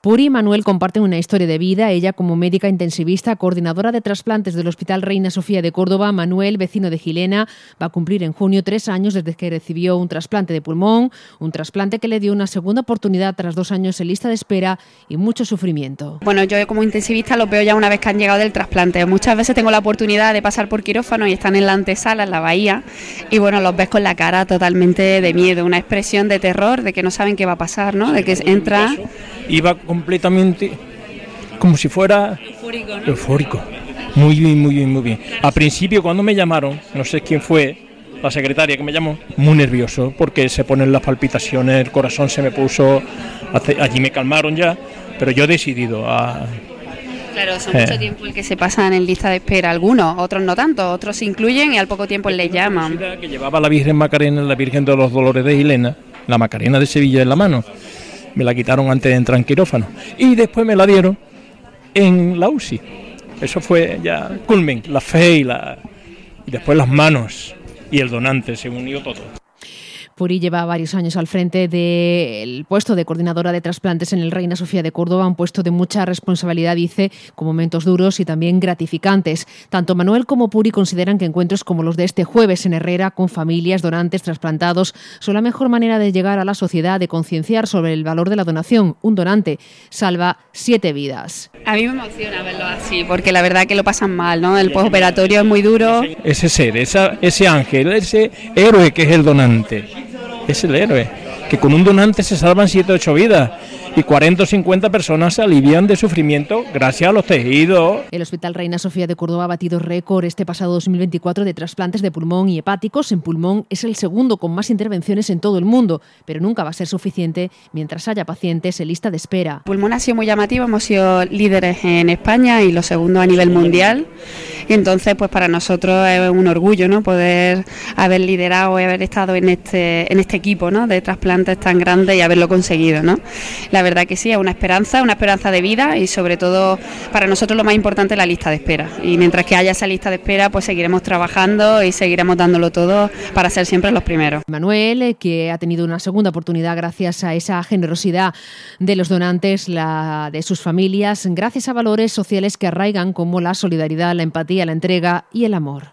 Puri y Manuel comparten una historia de vida. Ella como médica intensivista, coordinadora de trasplantes del Hospital Reina Sofía de Córdoba. Manuel, vecino de Gilena, va a cumplir en junio 3 años desde que recibió un trasplante de pulmón, un trasplante que le dio una segunda oportunidad tras 2 años en lista de espera y mucho sufrimiento. Bueno, yo como intensivista los veo ya una vez que han llegado del trasplante. Muchas veces tengo la oportunidad de pasar por quirófano y están en la antesala, en la bahía, y bueno, los ves con la cara totalmente de miedo, una expresión de terror, de que no saben qué va a pasar, ¿no? De que entra... Iba completamente como si fuera eufórico, ¿no? Eufórico. Muy bien, muy bien, muy bien. Al principio cuando me llamaron, no sé quién fue, la secretaria que me llamó, muy nervioso porque se ponen las palpitaciones, el corazón se me puso, allí me calmaron ya, pero yo he decidido a... Claro, son mucho tiempo el que se pasan en lista de espera, algunos, otros no tanto, otros se incluyen y al poco tiempo les llaman. Que llevaba la Virgen Macarena, la Virgen de los Dolores de Gilena, la Macarena de Sevilla en la mano. Me la quitaron antes de entrar en quirófano y después me la dieron en la UCI. Eso fue ya culmen, la fe y después las manos y el donante, se unió todo. Puri lleva varios años al frente del puesto de coordinadora de trasplantes en el Reina Sofía de Córdoba, un puesto de mucha responsabilidad, dice, con momentos duros y también gratificantes. Tanto Manuel como Puri consideran que encuentros como los de este jueves en Herrera, con familias, donantes, trasplantados, son la mejor manera de llegar a la sociedad, de concienciar sobre el valor de la donación. Un donante salva 7 vidas. A mí me emociona verlo así, porque la verdad que lo pasan mal, ¿no? El postoperatorio es muy duro. Ese ser, ese ángel, ese héroe que es el donante. Es el héroe, que con un donante se salvan 7 o 8 vidas y 40 o 50 personas se alivian de sufrimiento gracias a los tejidos. El Hospital Reina Sofía de Córdoba ha batido récord este pasado 2024 de trasplantes de pulmón y hepáticos. En pulmón es el segundo con más intervenciones en todo el mundo, pero nunca va a ser suficiente mientras haya pacientes en lista de espera. Pulmón ha sido muy llamativo, hemos sido líderes en España y los segundos a nivel mundial. Y entonces, pues para nosotros es un orgullo, ¿no? Poder haber liderado y haber estado en este equipo, ¿no? De trasplantes tan grande y haberlo conseguido, ¿no? La verdad que sí, es una esperanza de vida y sobre todo para nosotros lo más importante es la lista de espera. Y mientras que haya esa lista de espera, pues seguiremos trabajando y seguiremos dándolo todo para ser siempre los primeros. Manuel, que ha tenido una segunda oportunidad gracias a esa generosidad de los donantes, la de sus familias, gracias a valores sociales que arraigan como la solidaridad, la empatía, la entrega y el amor.